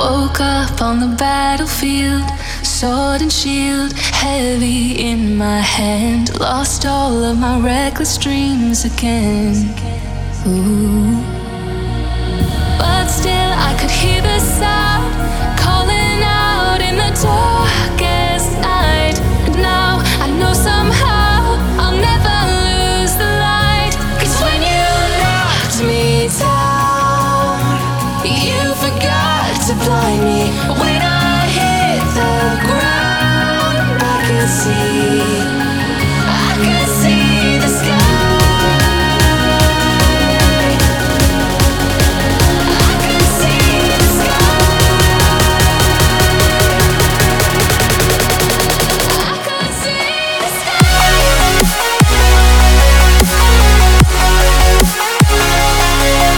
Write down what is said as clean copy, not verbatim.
Woke up on the battlefield, sword and shield heavy in my hand. Lost all of my reckless dreams again. Ooh.